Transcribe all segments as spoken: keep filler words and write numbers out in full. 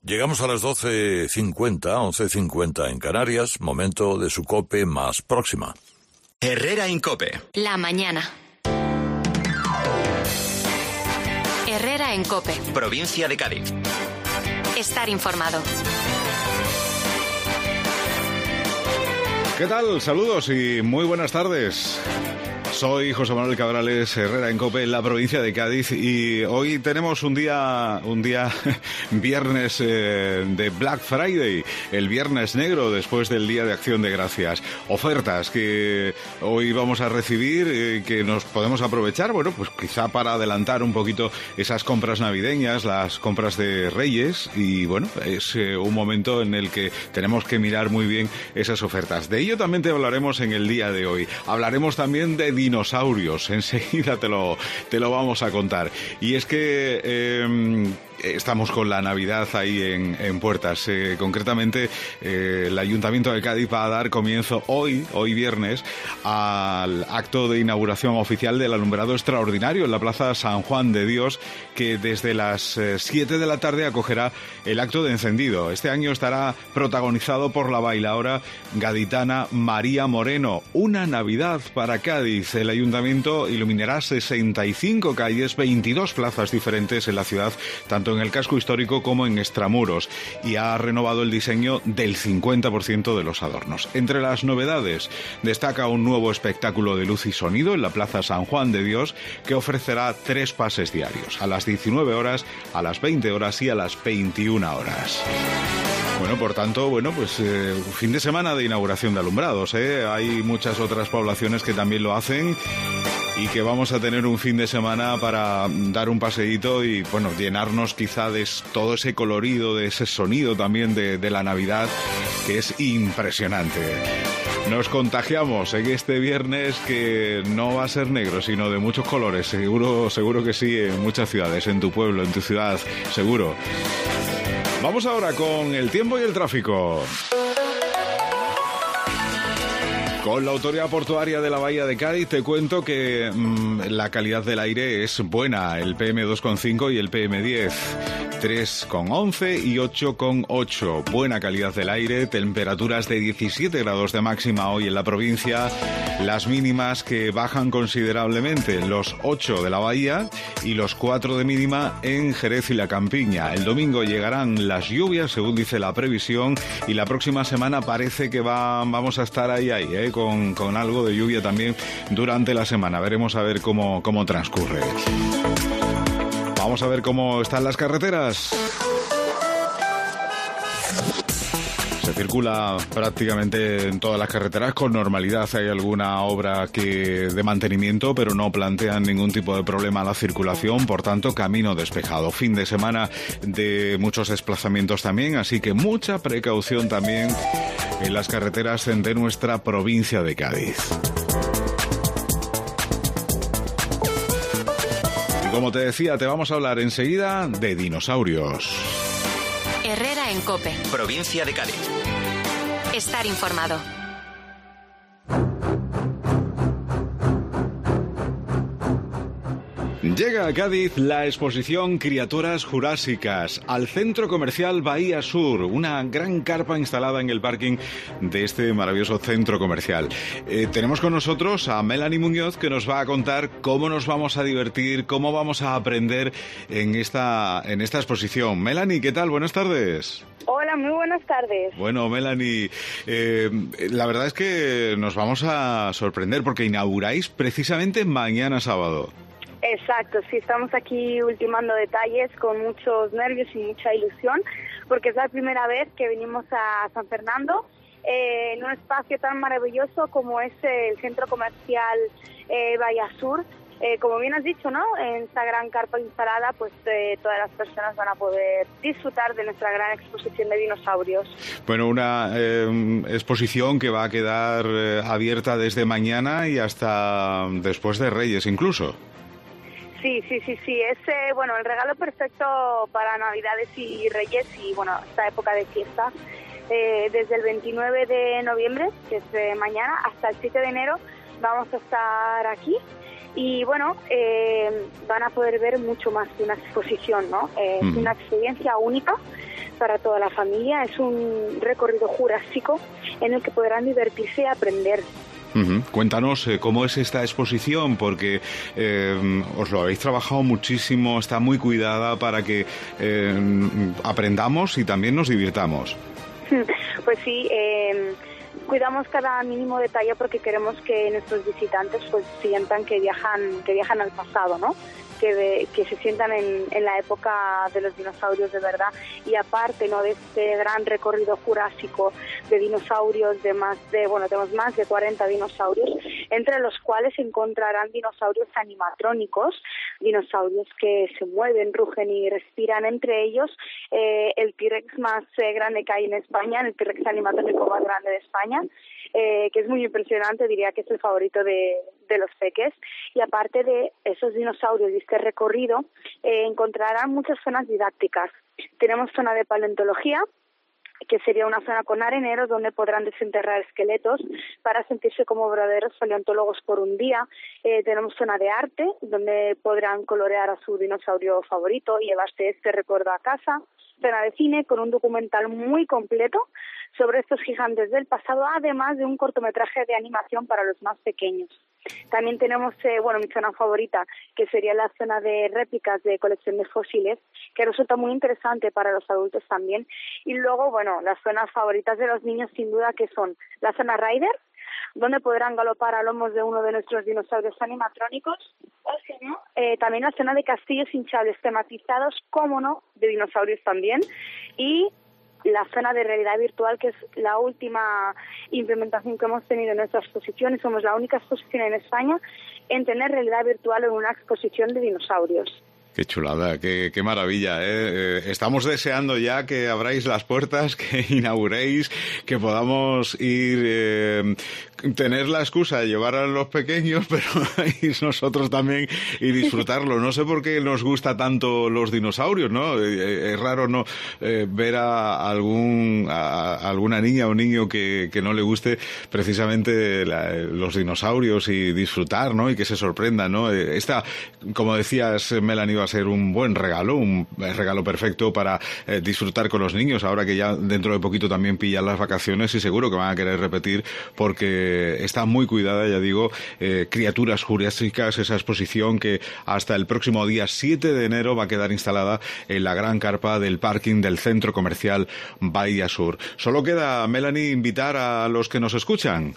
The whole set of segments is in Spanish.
Llegamos a las doce cincuenta, once cincuenta en Canarias, momento de su COPE más próxima. Herrera en COPE. La mañana. Herrera en COPE. Provincia de Cádiz. Estar informado. ¿Qué tal? Saludos y muy buenas tardes. Soy José Manuel Cabrales, Herrera en COPE, en la provincia de Cádiz, y hoy tenemos un día, un día viernes eh, de Black Friday, el viernes negro después del Día de Acción de Gracias. Ofertas que hoy vamos a recibir, eh, que nos podemos aprovechar, bueno, pues quizá para adelantar un poquito esas compras navideñas, las compras de Reyes, y bueno, es eh, un momento en el que tenemos que mirar muy bien esas ofertas. De ello también te hablaremos en el día de hoy. Hablaremos también de dinosaurios, enseguida te lo, te lo vamos a contar. Y es que eh, estamos con la Navidad ahí en, en puertas. Eh, concretamente, eh, el Ayuntamiento de Cádiz va a dar comienzo hoy, hoy viernes, al acto de inauguración oficial del alumbrado extraordinario en la Plaza San Juan de Dios, que desde las siete de la tarde acogerá el acto de encendido. Este año estará protagonizado por la bailaora gaditana María Moreno. Una Navidad para Cádiz. El Ayuntamiento iluminará sesenta y cinco calles, veintidós plazas diferentes en la ciudad, tanto en el casco histórico como en extramuros, y ha renovado el diseño del cincuenta por ciento de los adornos. Entre las novedades destaca un nuevo espectáculo de luz y sonido en la Plaza San Juan de Dios, que ofrecerá tres pases diarios, a las diecinueve horas, a las veinte horas y a las veintiuna horas. Bueno, por tanto, bueno, pues eh, fin de semana de inauguración de alumbrados, ¿eh? Hay muchas otras poblaciones que también lo hacen y que vamos a tener un fin de semana para dar un paseíto y, bueno, llenarnos quizá de todo ese colorido, de ese sonido también de, de la Navidad, que es impresionante. Nos contagiamos en este viernes, que no va a ser negro, sino de muchos colores, seguro, seguro que sí, en muchas ciudades, en tu pueblo, en tu ciudad, seguro. Vamos ahora con el tiempo y el tráfico. Con la Autoridad Portuaria de la Bahía de Cádiz te cuento que mmm, la calidad del aire es buena, el P M dos coma cinco y el P M diez. tres coma once y ocho coma ocho. Buena calidad del aire, temperaturas de diecisiete grados de máxima hoy en la provincia, las mínimas que bajan considerablemente, los ocho de la Bahía y los cuatro de mínima en Jerez y la Campiña. El domingo llegarán las lluvias, según dice la previsión, y la próxima semana parece que va, vamos a estar ahí, ahí, ¿eh? con, con algo de lluvia también durante la semana. Veremos a ver cómo, cómo transcurre. Vamos a ver cómo están las carreteras. Se circula prácticamente en todas las carreteras con normalidad. Hay alguna obra que de mantenimiento, pero no plantean ningún tipo de problema a la circulación. Por tanto, camino despejado. Fin de semana de muchos desplazamientos también, así que mucha precaución también en las carreteras de nuestra provincia de Cádiz. Como te decía, te vamos a hablar enseguida de dinosaurios. Herrera en COPE. Provincia de Cádiz. Estar informado. Llega a Cádiz la exposición Criaturas Jurásicas al Centro Comercial Bahía Sur, una gran carpa instalada en el parking de este maravilloso centro comercial. Eh, tenemos con nosotros a Melanie Muñoz, que nos va a contar cómo nos vamos a divertir, cómo vamos a aprender en esta, en esta exposición. Melanie, ¿qué tal? Buenas tardes. Hola, muy buenas tardes. Bueno, Melanie, eh, la verdad es que nos vamos a sorprender porque inauguráis precisamente mañana sábado. Exacto, sí, estamos aquí ultimando detalles con muchos nervios y mucha ilusión, porque es la primera vez que venimos a San Fernando, eh, en un espacio tan maravilloso como es el centro comercial eh, Bahía Sur. Eh, como bien has dicho, ¿no? En esta gran carpa instalada, pues eh, todas las personas van a poder disfrutar de nuestra gran exposición de dinosaurios. Bueno, una eh, exposición que va a quedar eh, abierta desde mañana y hasta después de Reyes incluso. Sí, sí, sí, sí, es eh, bueno, el regalo perfecto para Navidades y Reyes y bueno, esta época de fiesta. Eh, desde el veintinueve de noviembre, que es eh, mañana, hasta el siete de enero vamos a estar aquí y bueno, eh, van a poder ver mucho más que una exposición, ¿no? Eh, mm. Es una experiencia única para toda la familia. Es un recorrido jurásico en el que podrán divertirse y aprender. Uh-huh. Cuéntanos eh, cómo es esta exposición, porque eh, os lo habéis trabajado muchísimo, está muy cuidada para que eh, aprendamos y también nos divirtamos. Pues sí, eh, cuidamos cada mínimo detalle porque queremos que nuestros visitantes pues sientan que viajan, que viajan al pasado, ¿no? Que, de, que se sientan en, en la época de los dinosaurios de verdad, y aparte, ¿no?, de este gran recorrido jurásico de dinosaurios, de más de, bueno, tenemos más de cuarenta dinosaurios, entre los cuales se encontrarán dinosaurios animatrónicos, dinosaurios que se mueven, rugen y respiran, entre ellos eh, el T-Rex más eh, grande que hay en España, el T-Rex animatrónico más grande de España, eh, que es muy impresionante, diría que es el favorito de, de los peques. Y aparte de esos dinosaurios y este recorrido, eh, encontrarán muchas zonas didácticas. Tenemos zona de paleontología, que sería una zona con areneros donde podrán desenterrar esqueletos para sentirse como verdaderos paleontólogos por un día. Eh, tenemos zona de arte, donde podrán colorear a su dinosaurio favorito y llevarse este recuerdo a casa. Zona de cine con un documental muy completo sobre estos gigantes del pasado, además de un cortometraje de animación para los más pequeños. También tenemos, eh, bueno, mi zona favorita, que sería la zona de réplicas de colección de fósiles, que resulta muy interesante para los adultos también. Y luego, bueno, las zonas favoritas de los niños, sin duda, que son la zona Rider, donde podrán galopar a lomos de uno de nuestros dinosaurios animatrónicos, o si no, eh, también la zona de castillos hinchables tematizados, cómo no, de dinosaurios también, y la zona de realidad virtual, que es la última implementación que hemos tenido en nuestra exposición, y somos la única exposición en España en tener realidad virtual en una exposición de dinosaurios. Qué chulada, qué, qué maravilla, ¿eh? Estamos deseando ya que abráis las puertas, que inauguréis, que podamos ir, eh, tener la excusa de llevar a los pequeños, pero ir nosotros también y disfrutarlo. No sé por qué nos gusta tanto los dinosaurios, ¿no? Es raro no eh, ver a algún a, a alguna niña o niño que, que no le guste precisamente la, los dinosaurios y disfrutar, ¿no? Y que se sorprenda, ¿no? Esta, como decías, Melanie, va a ser un buen regalo, un regalo perfecto para eh, disfrutar con los niños, ahora que ya dentro de poquito también pillan las vacaciones y seguro que van a querer repetir porque está muy cuidada, ya digo, eh, Criaturas Jurásicas, esa exposición que hasta el próximo día siete de enero va a quedar instalada en la gran carpa del parking del centro comercial Bahía Sur. Solo queda, Melanie, invitar a los que nos escuchan.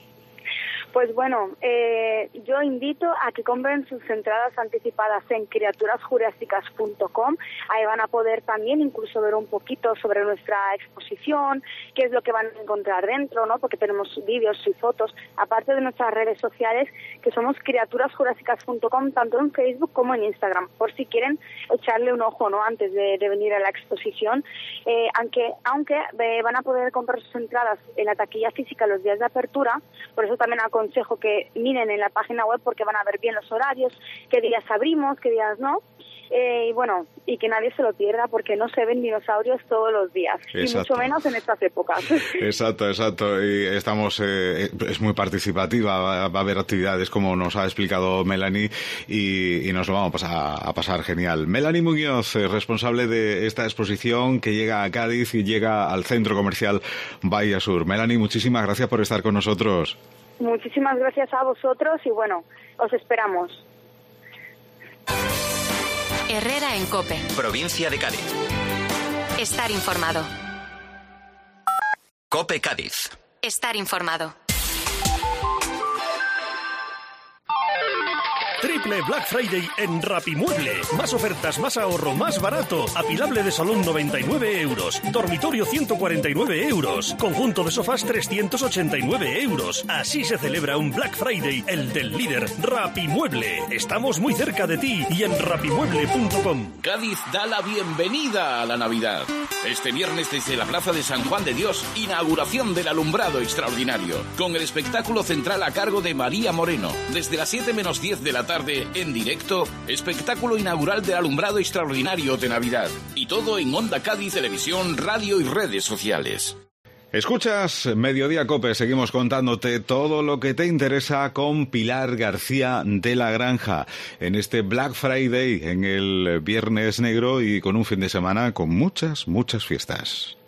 Pues bueno, eh, yo invito a que compren sus entradas anticipadas en criaturas jurásicas punto com. Ahí van a poder también incluso ver un poquito sobre nuestra exposición, qué es lo que van a encontrar dentro, ¿no? Porque tenemos vídeos y fotos, aparte de nuestras redes sociales, que somos criaturas jurásicas punto com, tanto en Facebook como en Instagram, por si quieren echarle un ojo, ¿no?, antes de, de venir a la exposición. Eh, aunque aunque eh, van a poder comprar sus entradas en la taquilla física los días de apertura, por eso también aconsejo que miren en la página web porque van a ver bien los horarios, qué días abrimos, qué días no. Eh, y bueno, y que nadie se lo pierda porque no se ven dinosaurios todos los días. Exacto. Y mucho menos en estas épocas. Exacto, exacto. Y estamos, eh, es muy participativa, va, va a haber actividades como nos ha explicado Melanie y, y nos lo vamos a pasar, a pasar genial. Melanie Muñoz, eh, responsable de esta exposición que llega a Cádiz y llega al centro comercial Bahía Sur. Melanie, muchísimas gracias por estar con nosotros. Muchísimas gracias a vosotros y bueno, os esperamos. Herrera en COPE. Provincia de Cádiz. Estar informado. COPE Cádiz. Estar informado. Triple Black Friday en Rapimueble. Más ofertas, más ahorro, más barato. Apilable de salón noventa y nueve euros. Dormitorio ciento cuarenta y nueve euros. Conjunto de sofás trescientos ochenta y nueve euros. Así se celebra un Black Friday, el del líder Rapimueble. Estamos muy cerca de ti y en rapimueble punto com. Cádiz da la bienvenida a la Navidad. Este viernes desde la Plaza de San Juan de Dios, inauguración del alumbrado extraordinario, con el espectáculo central a cargo de María Moreno. Desde las siete menos diez de la tarde, en directo, espectáculo inaugural del alumbrado extraordinario de Navidad. Y todo en Onda Cádiz, televisión, radio y redes sociales. Escuchas Mediodía Cope, seguimos contándote todo lo que te interesa con Pilar García de la Granja en este Black Friday, en el Viernes Negro y con un fin de semana con muchas, muchas fiestas.